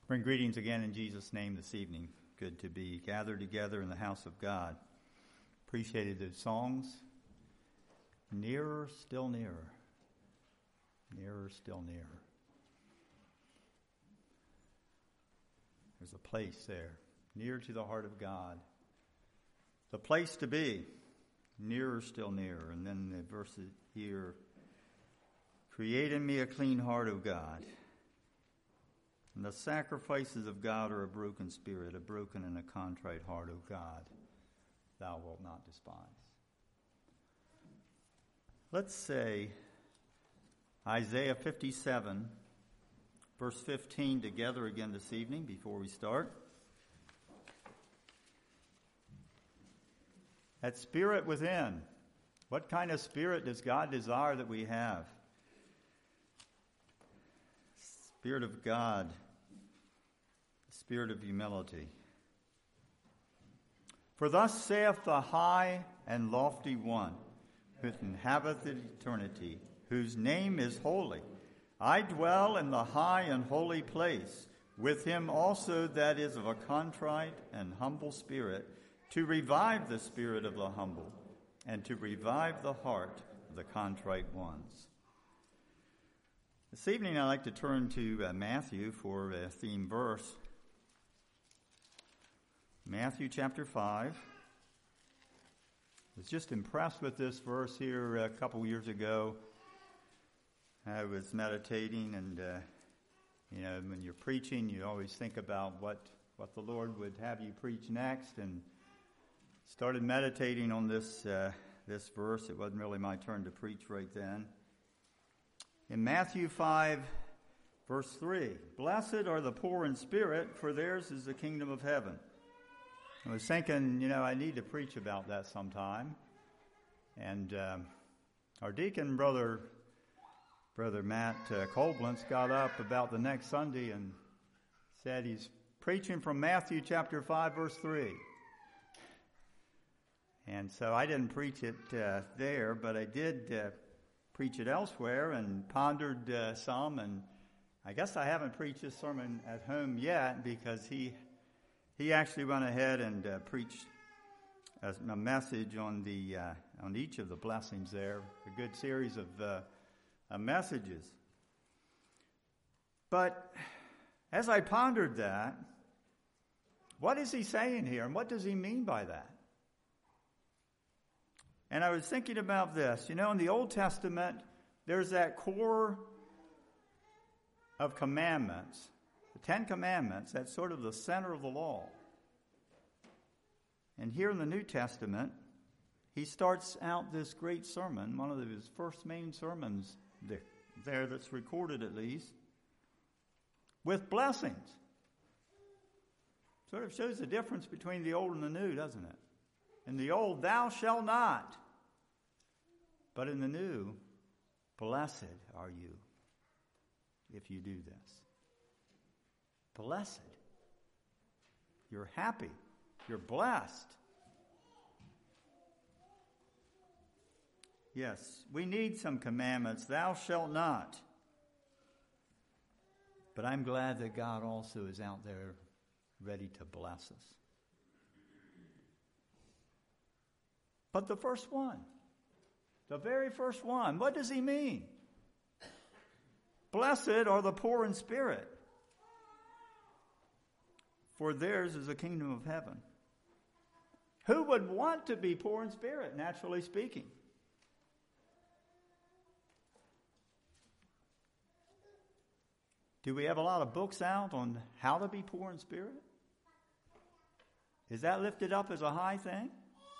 Bring greetings again in Jesus' name this evening. Good to be gathered together in the house of God. Appreciated those songs. Nearer, still nearer. Nearer, still nearer. There's a place there, near to the heart of God. The place to be, nearer, still nearer. And then the verse here, create in me a clean heart, O God. And the sacrifices of God are a broken spirit, a broken and a contrite heart, O God, thou wilt not despise. Let's say Isaiah 57, verse 15 together again this evening before we start. That spirit within. What kind of spirit does God desire that we have? Spirit of God, spirit of humility. For thus saith the high and lofty one, who inhabiteth eternity, whose name is holy. I dwell in the high and holy place, with him also that is of a contrite and humble spirit, to revive the spirit of the humble, and to revive the heart of the contrite ones. This evening I'd like to turn to Matthew for a theme verse. Matthew chapter 5. I was just impressed with this verse here a couple years ago. I was meditating, and when you're preaching, you always think about what the Lord would have you preach next, and started meditating on this verse. It wasn't really my turn to preach right then. In Matthew 5, verse 3, blessed are the poor in spirit, for theirs is the kingdom of heaven. I was thinking, I need to preach about that sometime. And our deacon, Brother Matt Colblance, got up about the next Sunday and said he's preaching from Matthew chapter 5, verse 3. And so I didn't preach it there, but I did preach it elsewhere and pondered some, and I guess I haven't preached this sermon at home yet because he actually went ahead and preached a message on each of the blessings there, a good series of messages. But as I pondered that, what is he saying here, and what does he mean by that? And I was thinking about this. In the Old Testament, there's that core of commandments, the 10 Commandments, that's sort of the center of the law. And here in the New Testament, he starts out this great sermon, one of his first main sermons there that's recorded at least, with blessings. Sort of shows the difference between the old and the new, doesn't it? In the old, thou shalt not. But in the new, blessed are you if you do this. Blessed. You're happy. You're blessed. Yes, we need some commandments. Thou shalt not. But I'm glad that God also is out there ready to bless us. But the first one, the very first one, what does he mean? Blessed are the poor in spirit, for theirs is the kingdom of heaven. Who would want to be poor in spirit, naturally speaking? Do we have a lot of books out on how to be poor in spirit? Is that lifted up as a high thing?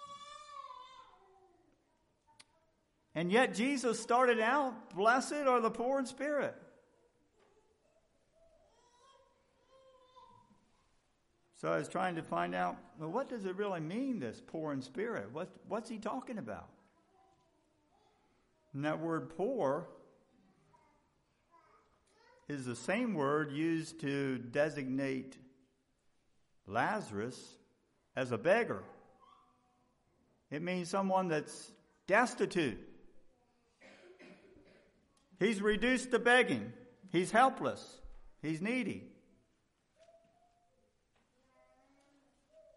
And yet Jesus started out, blessed are the poor in spirit. So I was trying to find out, well, what does it really mean, this poor in spirit? What's he talking about? And that word poor is the same word used to designate Lazarus as a beggar. It means someone that's destitute. He's reduced to begging. He's helpless. He's needy.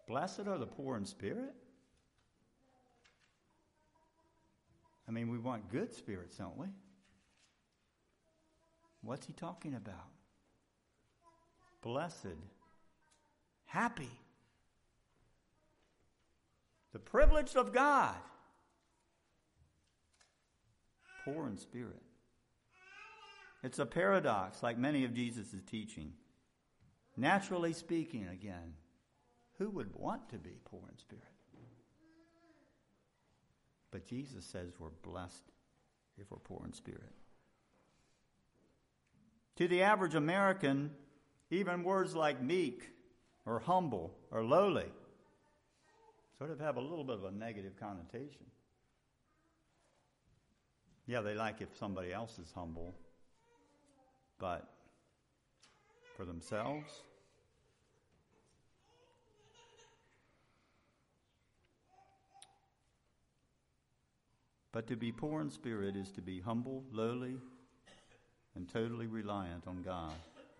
Blessed are the poor in spirit? I mean, we want good spirits, don't we? What's he talking about? Blessed. Happy. The privilege of God. Poor in spirit. It's a paradox, like many of Jesus' teaching. Naturally speaking, again, who would want to be poor in spirit? But Jesus says we're blessed if we're poor in spirit. To the average American, even words like meek or humble or lowly sort of have a little bit of a negative connotation. Yeah, they like if somebody else is humble, but for themselves? But to be poor in spirit is to be humble, lowly, and totally reliant on God.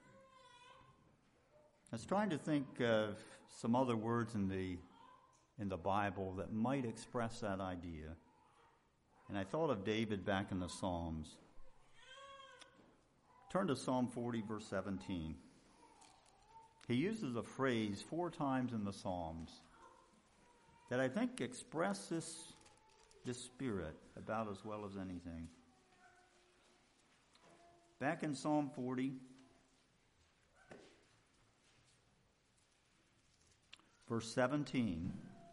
I was trying to think of some other words in the Bible that might express that idea. And I thought of David back in the Psalms. Turn to Psalm 40, verse 17. He uses a phrase 4 times in the Psalms that I think express this spirit about as well as anything. Back in Psalm 40, verse 17,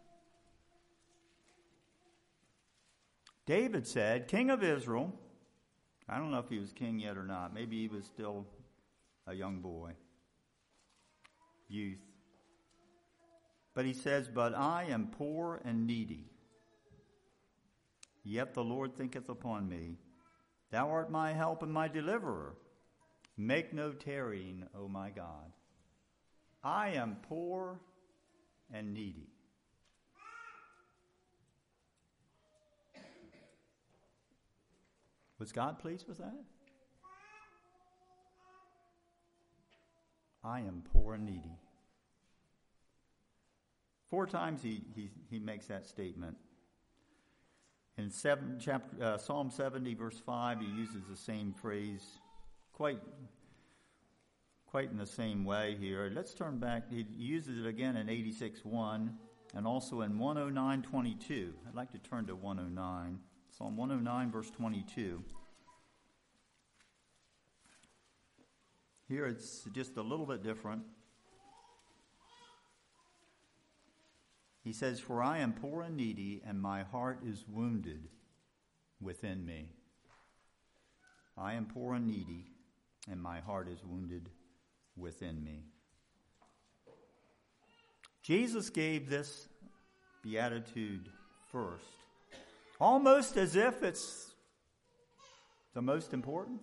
David said, King of Israel, I don't know if he was king yet or not. Maybe he was still a young boy, youth. But he says, but I am poor and needy. Yet the Lord thinketh upon me. Thou art my help and my deliverer. Make no tarrying, O my God. I am poor and needy. Was God pleased with that? I am poor and needy. 4 times he makes that statement. In Psalm 70, verse 5, he uses the same phrase quite in the same way here. Let's turn back. He uses it again in 86:1 and also in 109:22. I'd like to turn to 109. Psalm 109, verse 22. Here it's just a little bit different. He says, for I am poor and needy, and my heart is wounded within me. I am poor and needy, and my heart is wounded within me. Jesus gave this beatitude first, almost as if it's the most important.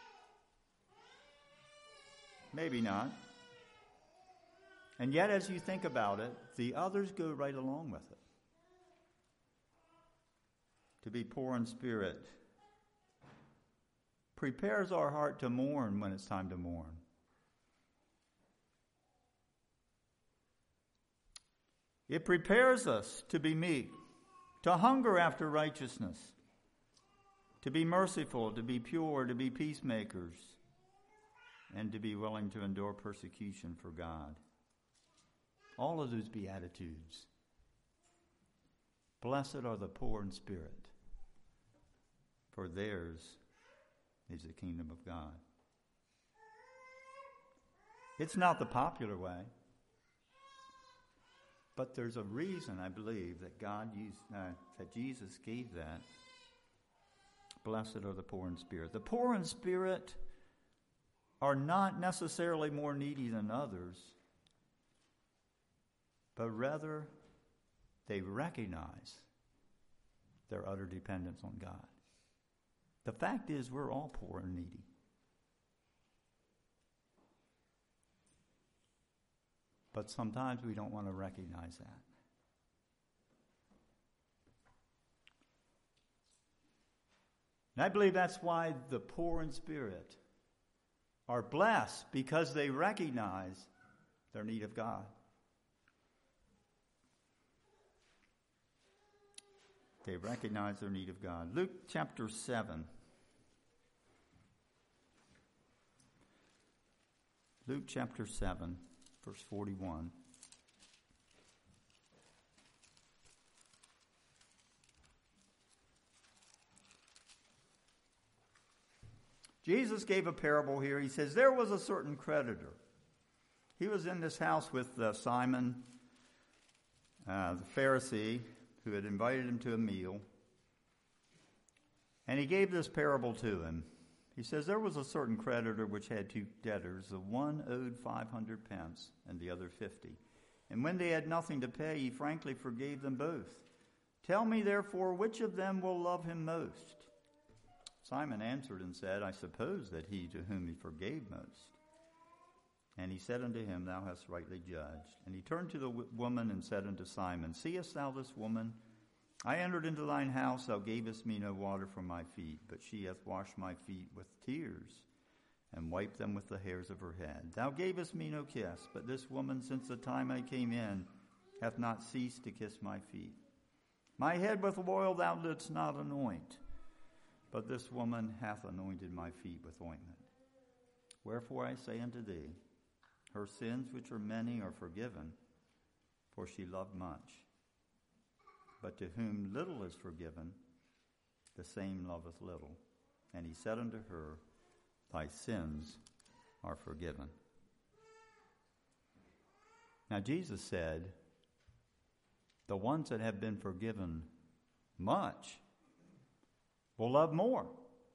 Maybe not. And yet, as you think about it, the others go right along with it. To be poor in spirit prepares our heart to mourn when it's time to mourn. It prepares us to be meek, to hunger after righteousness, to be merciful, to be pure, to be peacemakers, and to be willing to endure persecution for God. All of those beatitudes. Blessed are the poor in spirit, for theirs is the kingdom of God. It's not the popular way, but there's a reason, I believe, that that Jesus gave that. Blessed are the poor in spirit. The poor in spirit are not necessarily more needy than others, but rather they recognize their utter dependence on God. The fact is, we're all poor and needy. But sometimes we don't want to recognize that. And I believe that's why the poor in spirit are blessed, because they recognize their need of God. They recognize their need of God. Luke chapter 7. Luke chapter 7, verse 41. Jesus gave a parable here. He says, there was a certain creditor. He was in this house with Simon, the Pharisee, who had invited him to a meal. And he gave this parable to him. He says, there was a certain creditor which had two debtors. The one owed 500 pence and the other 50. And when they had nothing to pay, he frankly forgave them both. Tell me, therefore, which of them will love him most? Simon answered and said, I suppose that he to whom he forgave most. And he said unto him, Thou hast rightly judged. And he turned to the woman and said unto Simon, Seest thou this woman? I entered into thine house, thou gavest me no water for my feet, but she hath washed my feet with tears, and wiped them with the hairs of her head. Thou gavest me no kiss, but this woman, since the time I came in, hath not ceased to kiss my feet. My head with oil thou didst not anoint, but this woman hath anointed my feet with ointment. Wherefore I say unto thee, her sins, which are many, are forgiven, for she loved much. But to whom little is forgiven, the same loveth little. And he said unto her, Thy sins are forgiven. Now Jesus said, the ones that have been forgiven much will love more.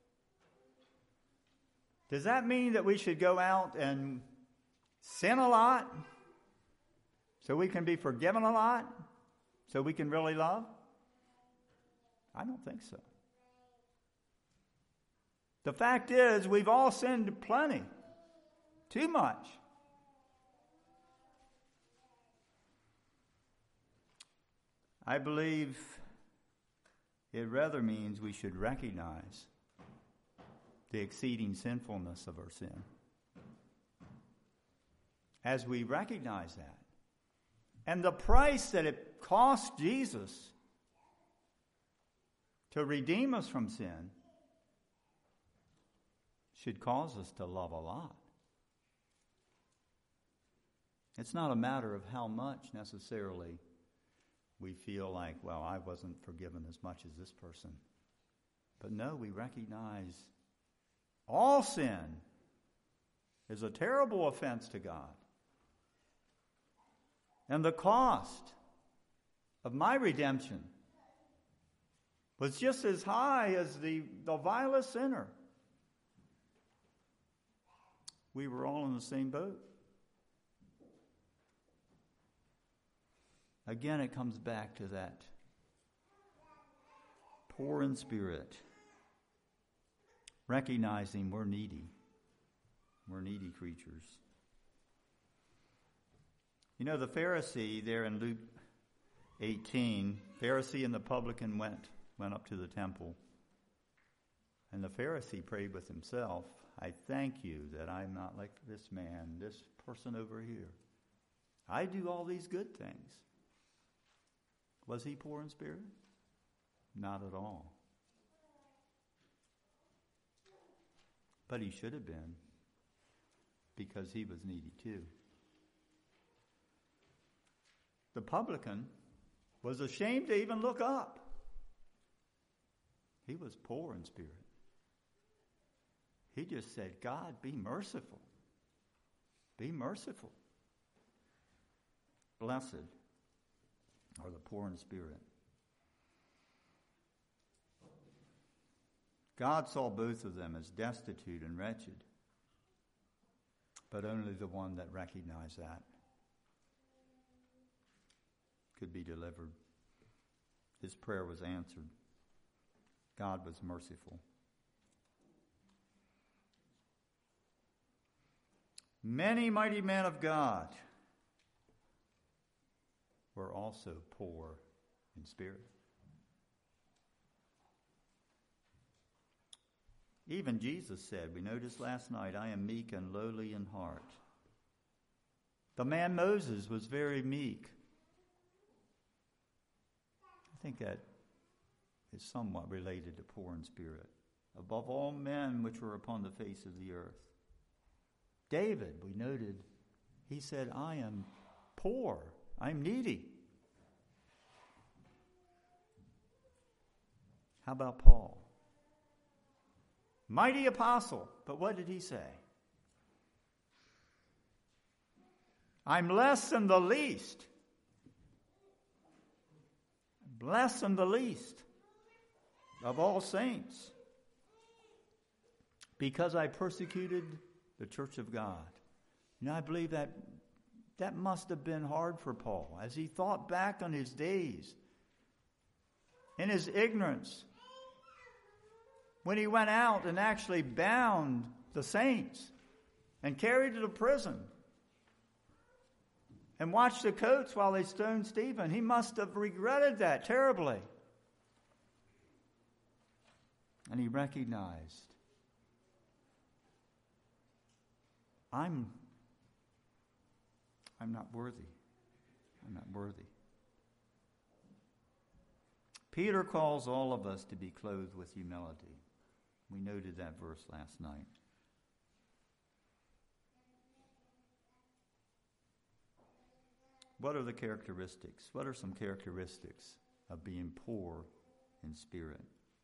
Does that mean that we should go out and sin a lot so we can be forgiven a lot? So we can really love? I don't think so. The fact is, we've all sinned plenty. Too much. I believe it rather means we should recognize the exceeding sinfulness of our sin. As we recognize that, and the price that it cost Jesus to redeem us from sin should cause us to love a lot. It's not a matter of how much necessarily we feel like, well, I wasn't forgiven as much as this person. But no, we recognize all sin is a terrible offense to God. And the cost of my redemption was just as high as the vilest sinner. We were all in the same boat. Again, it comes back to that poor in spirit, recognizing we're needy. We're needy creatures. You know, the Pharisee there in Luke 18, Pharisee and the publican went up to the temple. And the Pharisee prayed with himself, I thank you that I'm not like this man, this person over here. I do all these good things. Was he poor in spirit? Not at all. But he should have been, because he was needy too. The publican was ashamed to even look up. He was poor in spirit. He just said, God, be merciful. Be merciful. Blessed are the poor in spirit. God saw both of them as destitute and wretched, but only the one that recognized that could be delivered. His prayer was answered. God was merciful. Many mighty men of God were also poor in spirit. Even Jesus said, we noticed last night, I am meek and lowly in heart. The man Moses was very meek. I think that is somewhat related to poor in spirit. Above all men which were upon the face of the earth. David, we noted, he said, I am poor, I'm needy. How about Paul? Mighty apostle, but what did he say? I'm less than the least. Less than the least of all saints, because I persecuted the church of God. You know, I believe that must have been hard for Paul as he thought back on his days in his ignorance when he went out and actually bound the saints and carried to the prison and watched the coats while they stoned Stephen. He must have regretted that terribly. And he recognized, I'm not worthy. I'm not worthy. Peter calls all of us to be clothed with humility. We noted that verse last night. What are the characteristics? What are some characteristics of being poor in spirit?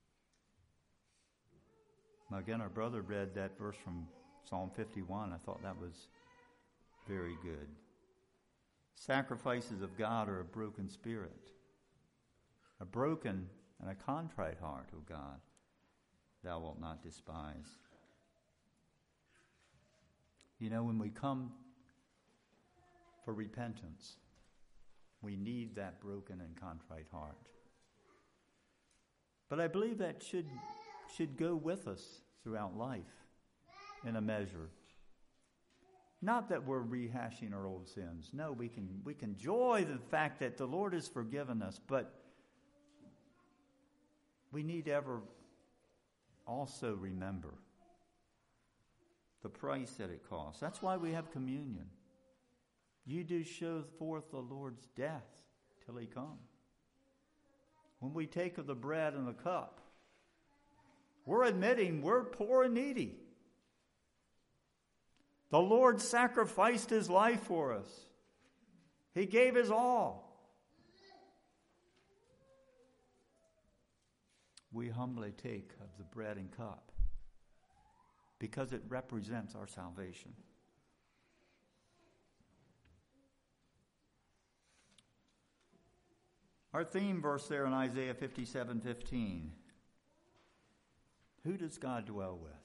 Now again, our brother read that verse from Psalm 51. I thought that was very good. Sacrifices of God are a broken spirit. A broken and a contrite heart, O God, thou wilt not despise. You know, when we come for repentance, we need that broken and contrite heart. But I believe that should go with us throughout life in a measure. Not that we're rehashing our old sins. No, we can joy the fact that the Lord has forgiven us, but we need ever also remember the price that it costs. That's why we have communion. You do show forth the Lord's death till he come. When we take of the bread and the cup, we're admitting we're poor and needy. The Lord sacrificed his life for us. He gave his all. We humbly take of the bread and cup because it represents our salvation. Our theme verse there in Isaiah 57:15. Who does God dwell with?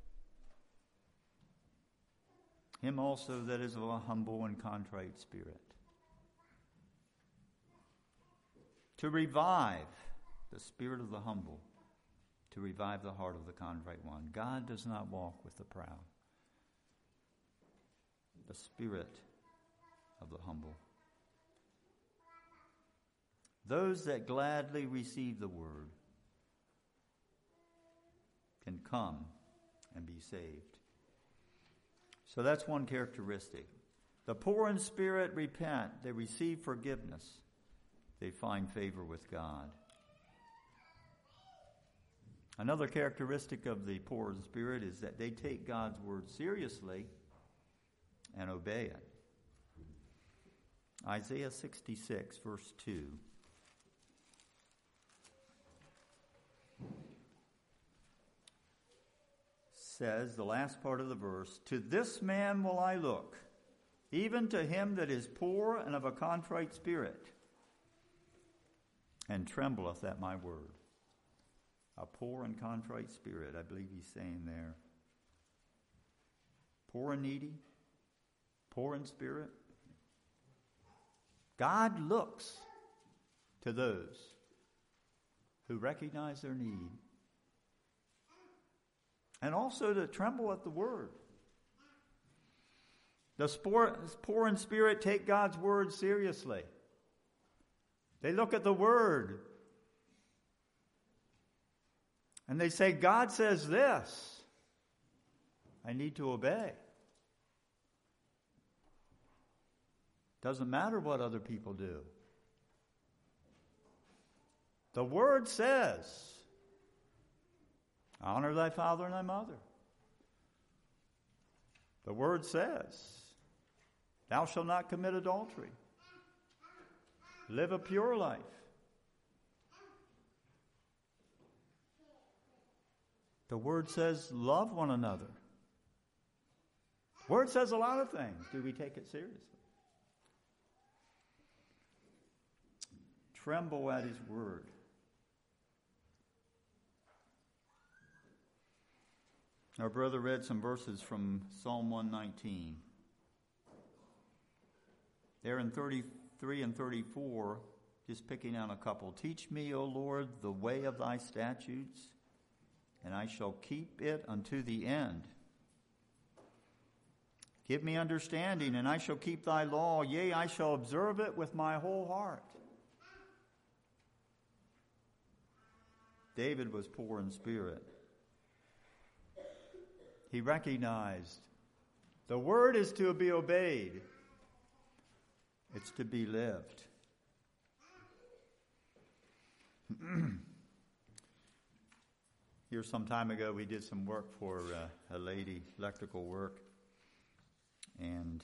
Him also that is of a humble and contrite spirit. To revive the spirit of the humble, to revive the heart of the contrite one. God does not walk with the proud. The spirit of the humble. Those that gladly receive the word can come and be saved. So that's one characteristic. The poor in spirit repent. They receive forgiveness. They find favor with God. Another characteristic of the poor in spirit is that they take God's word seriously and obey it. Isaiah 66, verse 2. Says, the last part of the verse, to this man will I look, even to him that is poor and of a contrite spirit, and trembleth at my word. A poor and contrite spirit, I believe he's saying there. Poor and needy, poor in spirit. God looks to those who recognize their need and also to tremble at the word. The poor in spirit take God's word seriously. They look at the word and they say, God says this. I need to obey. Doesn't matter what other people do. The Word says, honor thy father and thy mother. The Word says, thou shalt not commit adultery. Live a pure life. The Word says, love one another. The Word says a lot of things. Do we take it seriously? Tremble at His Word. Our brother read some verses from Psalm 119. There in 33 and 34, just picking out a couple. Teach me, O Lord, the way of thy statutes, and I shall keep it unto the end. Give me understanding, and I shall keep thy law. Yea, I shall observe it with my whole heart. David was poor in spirit. He recognized the Word is to be obeyed. It's to be lived. Here some time ago we did some work for a lady, electrical work, and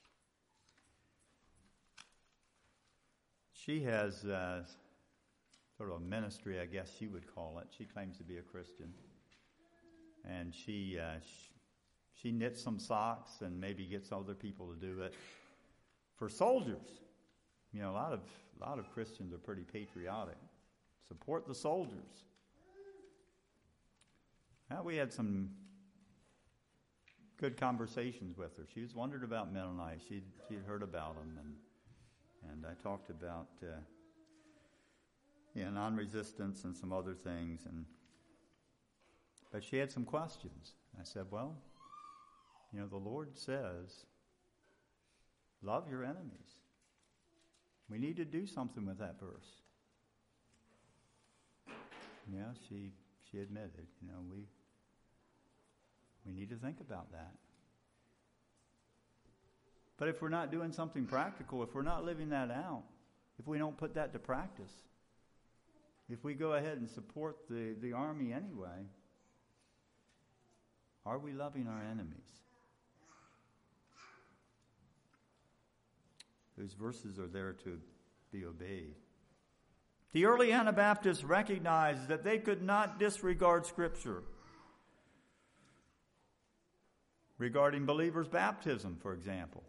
she has sort of a ministry, I guess you would call it. She claims to be a Christian. And she knits some socks and maybe gets other people to do it for soldiers. You know, a lot of Christians are pretty patriotic. Support the soldiers. Now, we had some good conversations with her. She was wondering about Mennonites. She'd heard about them, and I talked about non-resistance and some other things, but she had some questions. I said, well, you know, the Lord says, love your enemies. We need to do something with that verse. Yeah, she admitted, you know, we need to think about that. But if we're not doing something practical, if we're not living that out, if we don't put that to practice, if we go ahead and support the army anyway, are we loving our enemies? Those verses are there to be obeyed. The early Anabaptists recognized that they could not disregard Scripture regarding believers' baptism, for example.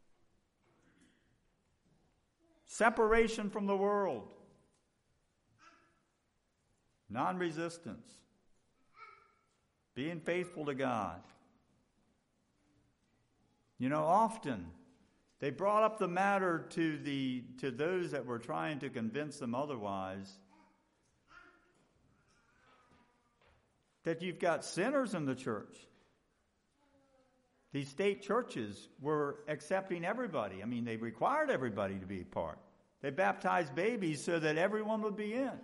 Separation from the world. Non-resistance. Being faithful to God. You know, often they brought up the matter to those that were trying to convince them otherwise, that you've got sinners in the church. These state churches were accepting everybody. I mean, they required everybody to be a part. They baptized babies so that everyone would be in.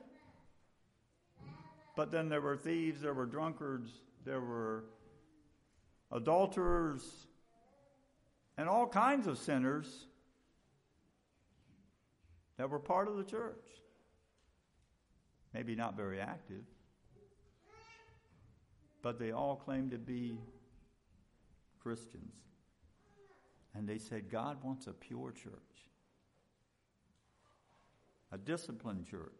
But then there were thieves, there were drunkards, there were adulterers, and all kinds of sinners that were part of the church. Maybe not very active, but they all claimed to be Christians. And they said God wants a pure church, a disciplined church.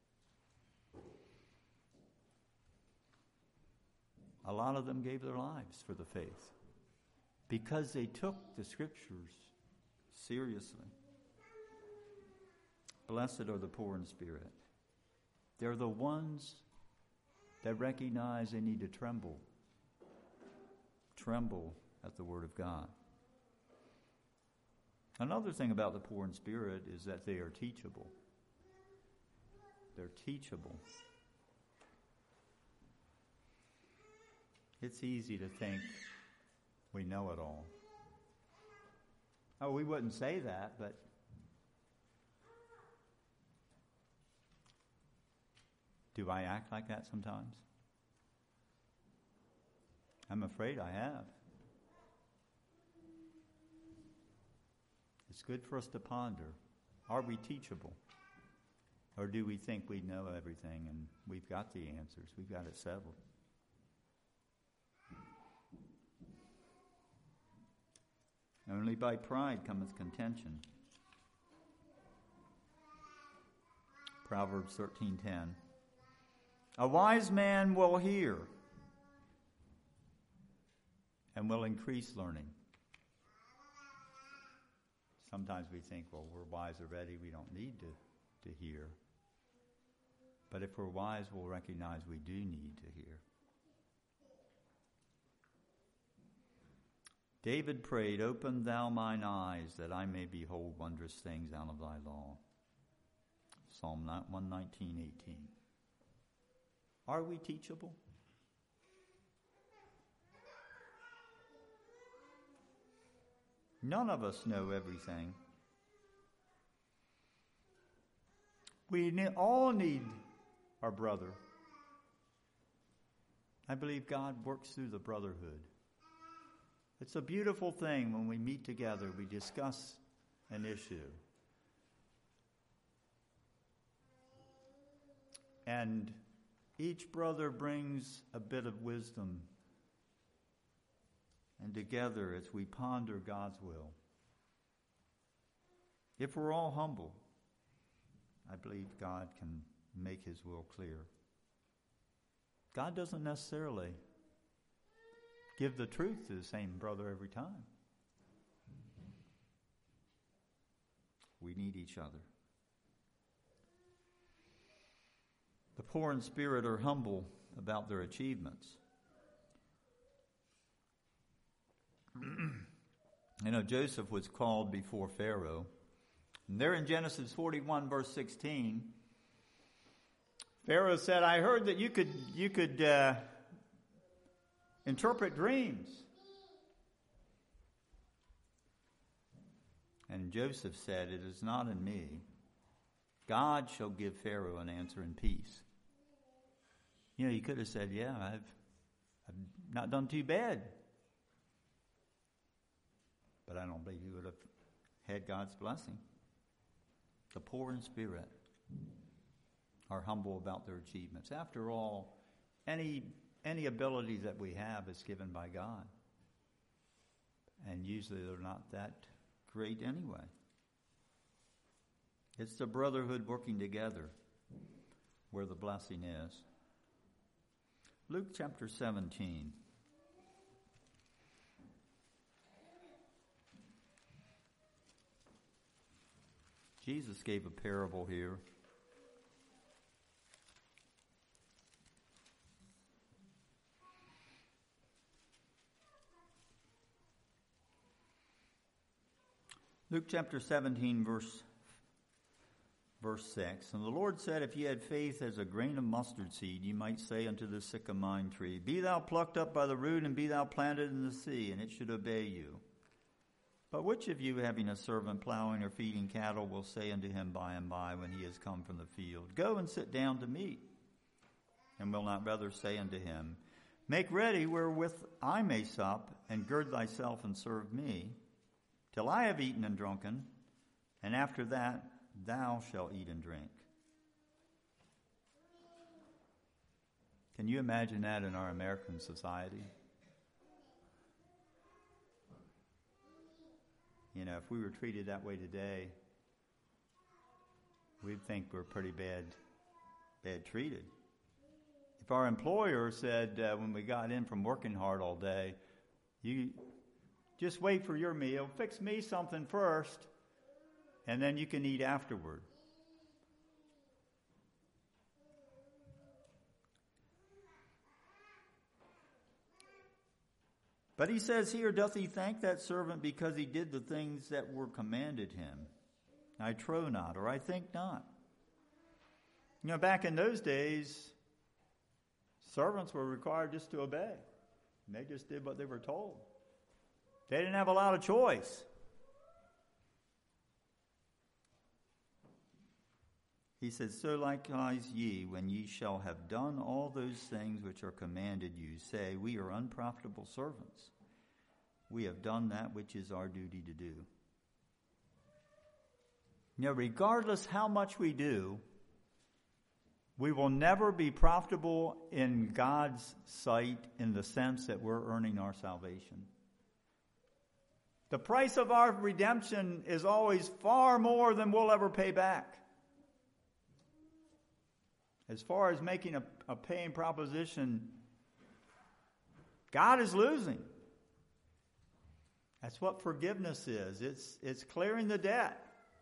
A lot of them gave their lives for the faith because they took the Scriptures seriously. Blessed are the poor in spirit. They're the ones that recognize they need to tremble. Tremble at the Word of God. Another thing about the poor in spirit is that they are teachable. They're teachable. It's easy to think we know it all. Oh, we wouldn't say that, but do I act like that sometimes? I'm afraid I have. It's good for us to ponder. Are we teachable? Or do we think we know everything and we've got the answers? We've got it settled. Only by pride cometh contention. Proverbs 13:10. A wise man will hear and will increase learning. Sometimes we think, well, we're wise already, we don't need to hear. But if we're wise, we'll recognize we do need to hear. David prayed, "Open thou mine eyes, that I may behold wondrous things out of thy law." Psalm 119:18. Are we teachable? None of us know everything. We all need our brother. I believe God works through the brotherhood. It's a beautiful thing when we meet together, we discuss an issue. And each brother brings a bit of wisdom. And together, as we ponder God's will, if we're all humble, I believe God can make his will clear. God doesn't necessarily give the truth to the same brother every time. We need each other. The poor in spirit are humble about their achievements. Joseph was called before Pharaoh. And there in Genesis 41, verse 16, Pharaoh said, "I heard that you could interpret dreams." And Joseph said, "It is not in me. God shall give Pharaoh an answer in peace." He could have said, "Yeah, I've not done too bad." But I don't believe he would have had God's blessing. The poor in spirit are humble about their achievements. After all, any ability that we have is given by God. And usually they're not that great anyway. It's the brotherhood working together where the blessing is. Luke chapter 17. Jesus gave a parable here. Luke chapter 17, verse 6. And the Lord said, "If ye had faith as a grain of mustard seed, ye might say unto the sycamore tree, Be thou plucked up by the root, and be thou planted in the sea, and it should obey you. But which of you, having a servant plowing or feeding cattle, will say unto him by and by, when he is come from the field, Go and sit down to meat? And will not rather say unto him, Make ready wherewith I may sup, and gird thyself and serve me, till I have eaten and drunken, and after that thou shalt eat and drink." Can you imagine that in our American society? If we were treated that way today, we'd think we're pretty bad treated. If our employer said when we got in from working hard all day, "You just wait for your meal, fix me something first, and then you can eat afterward." But he says here, "Doth he thank that servant because he did the things that were commanded him? I trow not, or I think not." Back in those days, servants were required just to obey. And they just did what they were told. They didn't have a lot of choice. He says, "So likewise ye, when ye shall have done all those things which are commanded you, say, We are unprofitable servants. We have done that which is our duty to do." Regardless how much we do, We will never be profitable in God's sight in the sense that we're earning our salvation. The price of our redemption is always far more than we'll ever pay back. As far as making a paying proposition, God is losing. That's what forgiveness is. It's clearing the debt.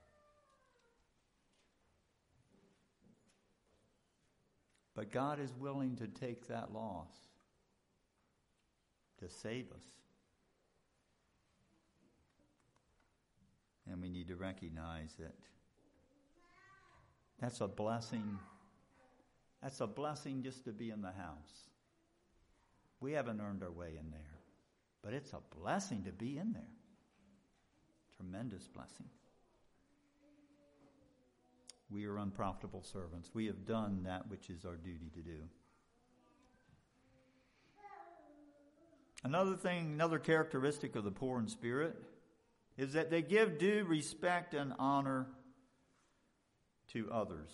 But God is willing to take that loss to save us. And we need to recognize that that's a blessing. That's a blessing just to be in the house. We haven't earned our way in there. But it's a blessing to be in there. Tremendous blessing. We are unprofitable servants. We have done that which is our duty to do. Another characteristic of the poor in spirit is that they give due respect and honor to others.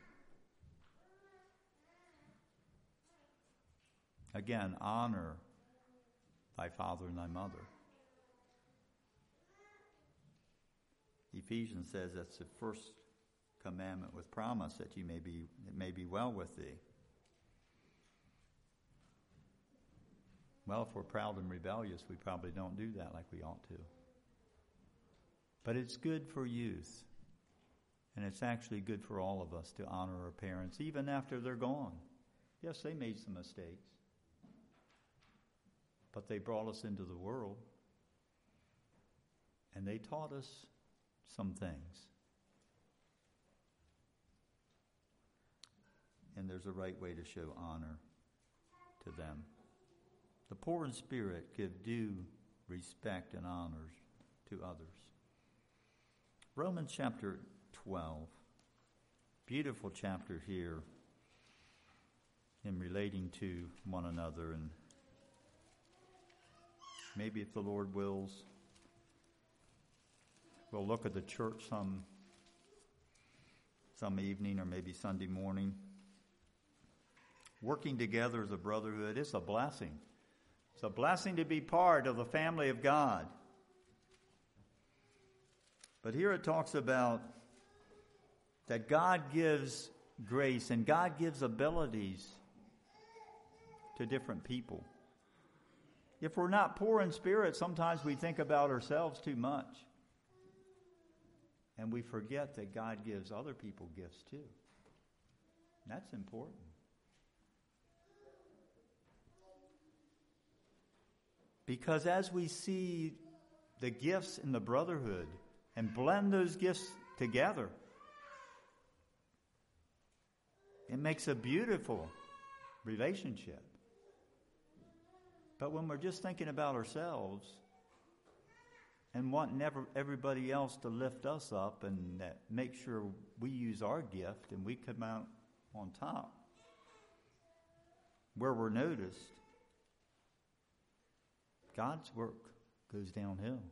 Again, honor thy father and thy mother. Ephesians says that's the first commandment with promise, that it may be well with thee. Well, if we're proud and rebellious, we probably don't do that like we ought to. But it's good for youth. And it's actually good for all of us to honor our parents, even after they're gone. Yes, they made some mistakes. But they brought us into the world. And they taught us some things. And there's a right way to show honor to them. The poor in spirit give due respect and honors to others. Romans chapter 12. Beautiful chapter here in relating to one another. And maybe if the Lord wills, we'll look at the church some evening or maybe Sunday morning. Working together as a brotherhood is a blessing. It's a blessing to be part of the family of God. But here it talks about that God gives grace and God gives abilities to different people. If we're not poor in spirit, sometimes we think about ourselves too much. And we forget that God gives other people gifts too. That's important. Because as we see the gifts in the brotherhood and blend those gifts together, it makes a beautiful relationship. But when we're just thinking about ourselves and wanting everybody else to lift us up and make sure we use our gift and we come out on top, where we're noticed, God's work goes downhill.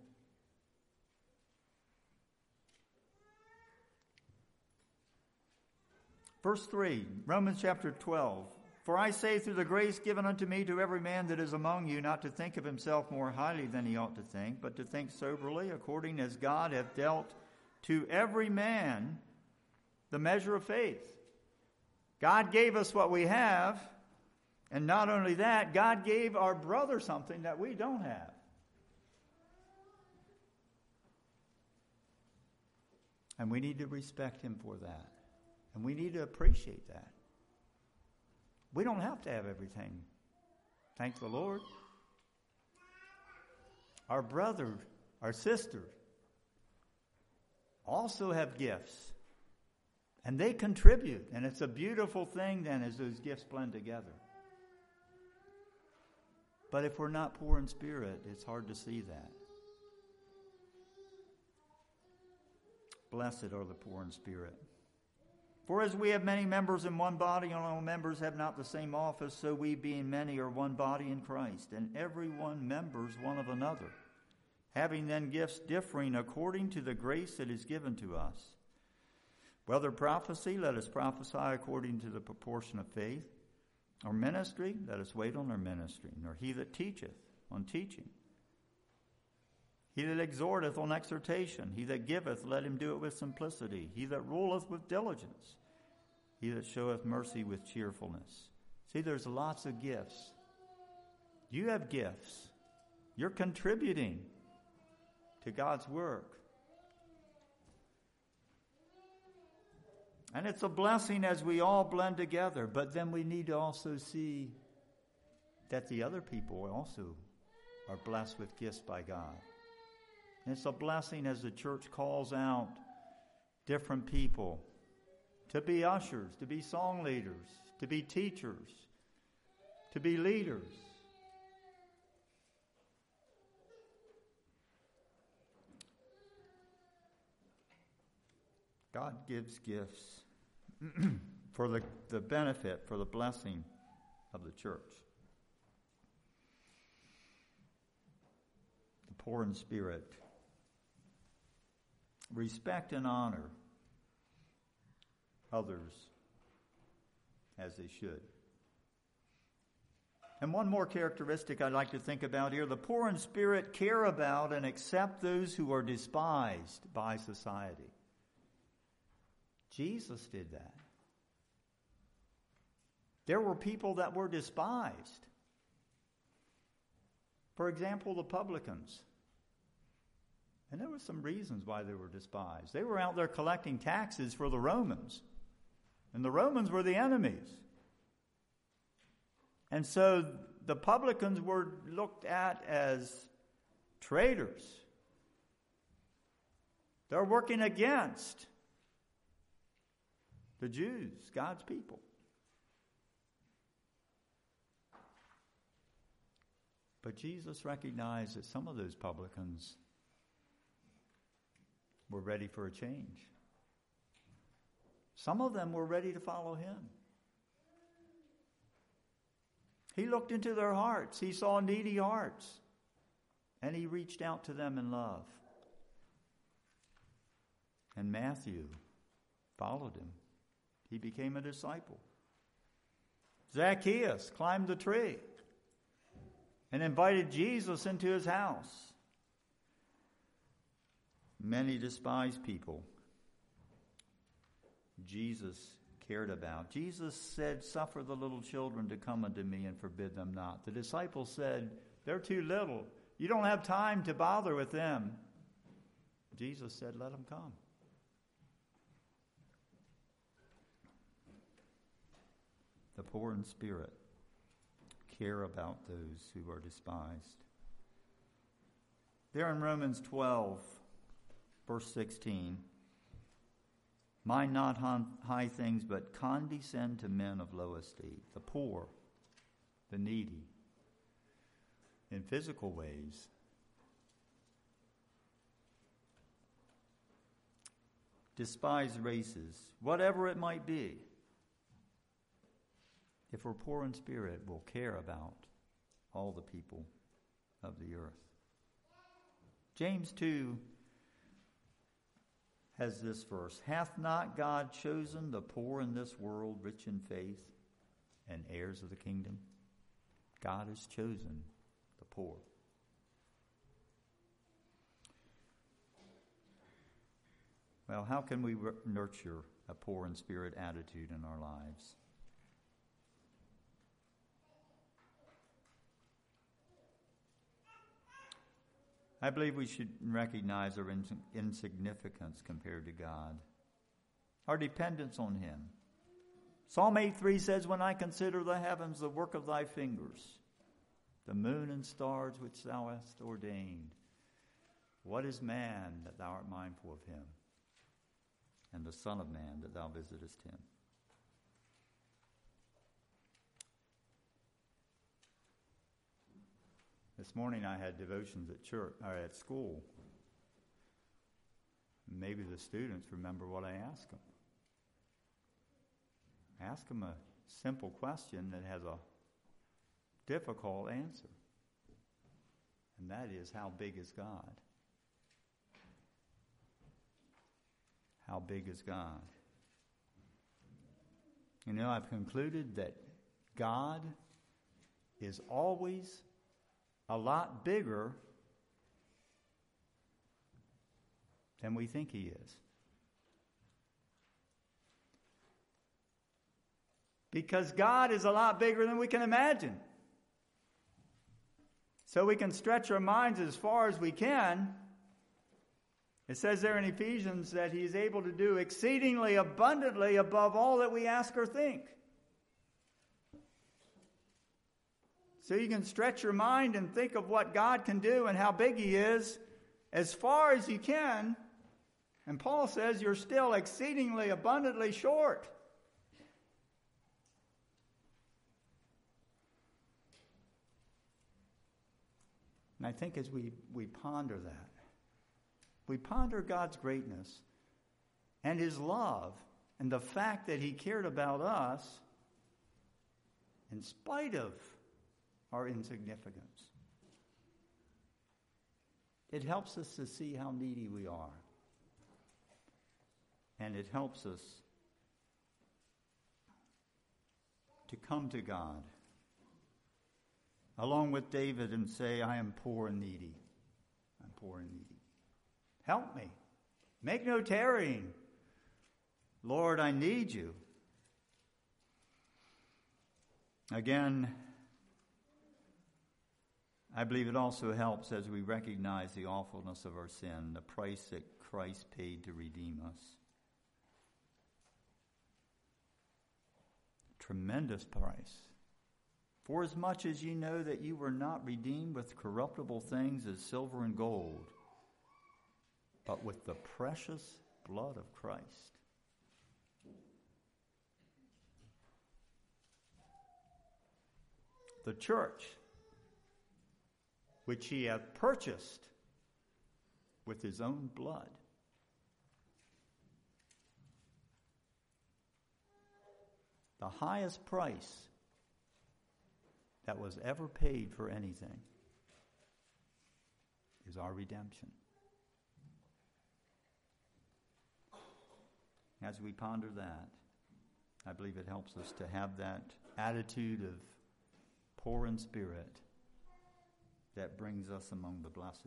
Verse 3, Romans chapter 12. For I say through the grace given unto me to every man that is among you, not to think of himself more highly than he ought to think, but to think soberly, according as God hath dealt to every man the measure of faith. God gave us what we have, and not only that, God gave our brother something that we don't have. And we need to respect him for that. And we need to appreciate that. We don't have to have everything. Thank the Lord. Our brother, our sister also have gifts. And they contribute. And it's a beautiful thing then as those gifts blend together. But if we're not poor in spirit, it's hard to see that. Blessed are the poor in spirit. For as we have many members in one body, and all members have not the same office, so we being many are one body in Christ, and every one members one of another, having then gifts differing according to the grace that is given to us. Whether prophecy, let us prophesy according to the proportion of faith. Or ministry, let us wait on our ministry. Nor he that teacheth, on teaching. He that exhorteth, on exhortation. He that giveth, let him do it with simplicity. He that ruleth, with diligence. He that showeth mercy, with cheerfulness. See, there's lots of gifts. You have gifts. You're contributing to God's work. And it's a blessing as we all blend together, but then we need to also see that the other people also are blessed with gifts by God. And it's a blessing as the church calls out different people to be ushers, to be song leaders, to be teachers, to be leaders. God gives gifts for the benefit, for the blessing of the church. The poor in spirit. Respect and honor others as they should. And one more characteristic I'd like to think about here. The poor in spirit care about and accept those who are despised by society. Jesus did that. There were people that were despised. For example, the publicans. And there were some reasons why they were despised. They were out there collecting taxes for the Romans. And the Romans were the enemies. And so the publicans were looked at as traitors. They're working against the Jews, God's people. But Jesus recognized that some of those publicans were ready for a change. Some of them were ready to follow him. He looked into their hearts. He saw needy hearts. And he reached out to them in love. And Matthew followed him. He became a disciple. Zacchaeus climbed the tree and invited Jesus into his house. Many despised people Jesus cared about. Jesus said, "Suffer the little children to come unto me and forbid them not." The disciples said, "They're too little. You don't have time to bother with them." Jesus said, "Let them come." The poor in spirit care about those who are despised. There in Romans 12, verse 16, mind not high things, but condescend to men of low estate, the poor, the needy, in physical ways. Despise races, whatever it might be. If we're poor in spirit, we'll care about all the people of the earth. James 2 has this verse, "Hath not God chosen the poor in this world, rich in faith, and heirs of the kingdom?" God has chosen the poor. Well, how can we nurture a poor in spirit attitude in our lives? I believe we should recognize our insignificance compared to God, our dependence on him. Psalm 8:3 says, "When I consider the heavens, the work of thy fingers, the moon and stars which thou hast ordained, what is man that thou art mindful of him, and the Son of Man that thou visitest him?" This morning I had devotions at church or at school. Maybe the students remember what I asked them. I asked them a simple question that has a difficult answer. And that is, how big is God? How big is God? I've concluded that God is always a lot bigger than we think He is. Because God is a lot bigger than we can imagine. So we can stretch our minds as far as we can. It says there in Ephesians that He is able to do exceedingly abundantly above all that we ask or think. So you can stretch your mind and think of what God can do and how big He is as far as you can. And Paul says you're still exceedingly abundantly short. And I think as we ponder that, we ponder God's greatness and His love and the fact that He cared about us in spite of our insignificance. It helps us to see how needy we are. And it helps us to come to God along with David and say, I am poor and needy. I'm poor and needy. Help me. Make no tarrying. Lord, I need you. Again, I believe it also helps as we recognize the awfulness of our sin, the price that Christ paid to redeem us. Tremendous price. For as much as ye know that you were not redeemed with corruptible things as silver and gold, but with the precious blood of Christ. The church, which He hath purchased with His own blood. The highest price that was ever paid for anything is our redemption. As we ponder that, I believe it helps us to have that attitude of poor in spirit that brings us among the blessed.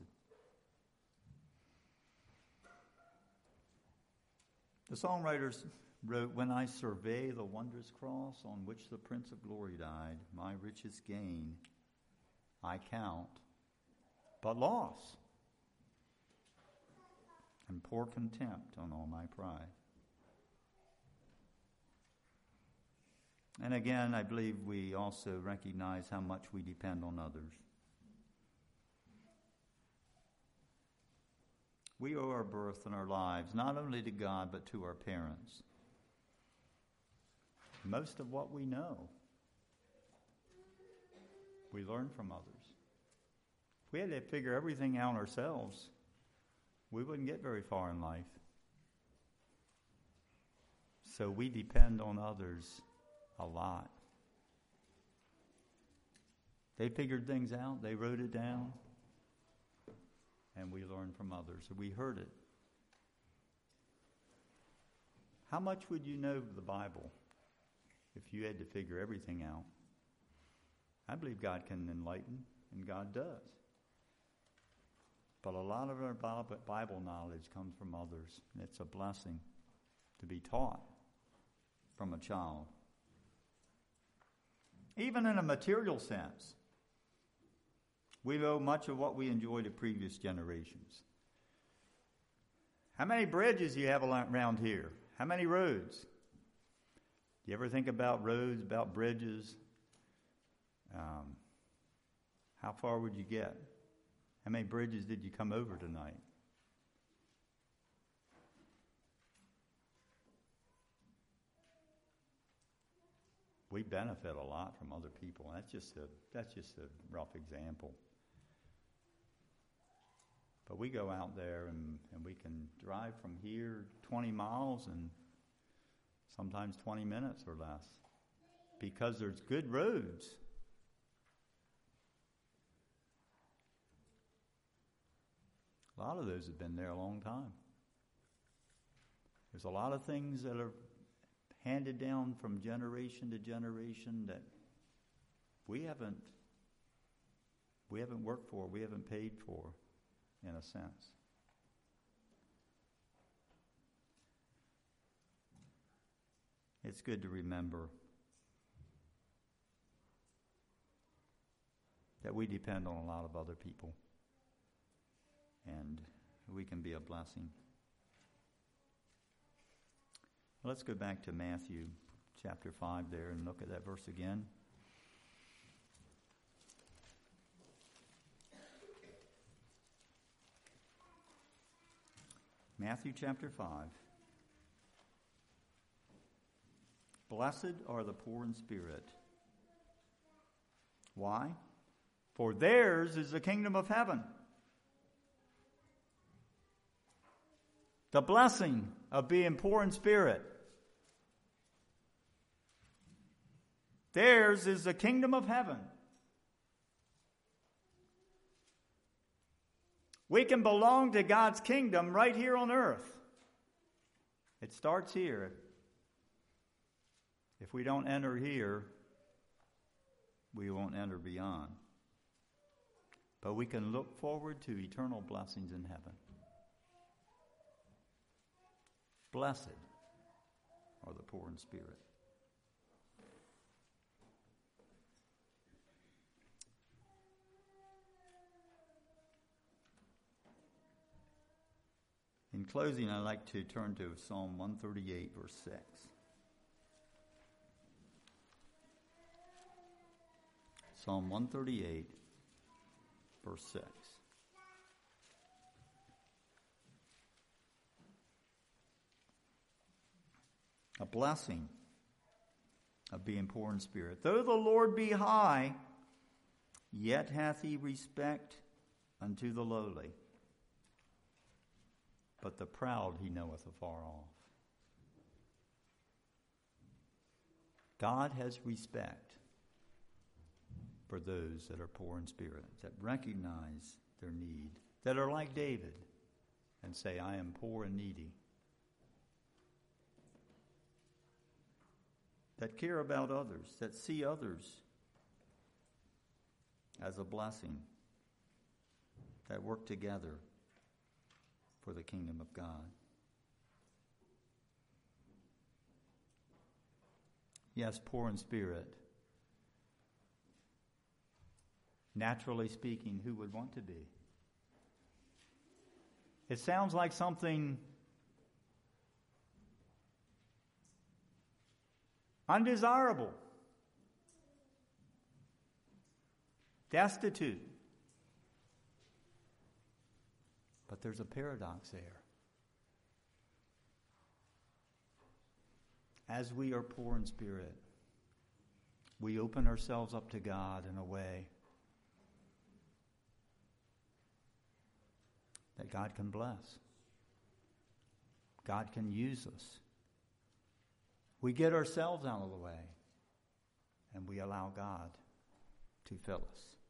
The songwriters wrote, when I survey the wondrous cross on which the Prince of Glory died, my richest gain I count but loss, and pour contempt on all my pride. And again, I believe we also recognize how much we depend on others. We owe our birth and our lives not only to God but to our parents. Most of what we know, we learn from others. If we had to figure everything out ourselves, we wouldn't get very far in life. So we depend on others a lot. They figured things out, they wrote it down, and we learned from others. We heard it. How much would you know of the Bible if you had to figure everything out? I believe God can enlighten, and God does. But a lot of our Bible knowledge comes from others, and it's a blessing to be taught from a child. Even in a material sense, we owe much of what we enjoy to previous generations. How many bridges do you have around here? How many roads? Do you ever think about roads, about bridges? How far would you get? How many bridges did you come over tonight? We benefit a lot from other people. That's just a rough example. But we go out there and we can drive from here 20 miles and sometimes 20 minutes or less because there's good roads. A lot of those have been there a long time. There's a lot of things that handed down from generation to generation that we haven't worked for, we haven't paid for, in a sense. It's good to remember that we depend on a lot of other people, and we can be a blessing. Let's go back to Matthew chapter 5 there and look at that verse again. Matthew chapter 5. Blessed are the poor in spirit. Why? For theirs is the kingdom of heaven. The blessing of being poor in spirit. Theirs is the kingdom of heaven. We can belong to God's kingdom right here on earth. It starts here. If we don't enter here, we won't enter beyond. But we can look forward to eternal blessings in heaven. Blessed are the poor in spirit. In closing, I'd like to turn to Psalm 138, verse 6. Psalm 138, verse 6. A blessing of being poor in spirit. Though the Lord be high, yet hath he respect unto the lowly. But the proud he knoweth afar off. God has respect for those that are poor in spirit, that recognize their need, that are like David and say, I am poor and needy. That care about others, that see others as a blessing, that work together for the kingdom of God. Yes, poor in spirit. Naturally speaking, who would want to be? It sounds like something undesirable, destitute. But there's a paradox there. As we are poor in spirit, we open ourselves up to God in a way that God can bless. God can use us. We get ourselves out of the way, and we allow God to fill us.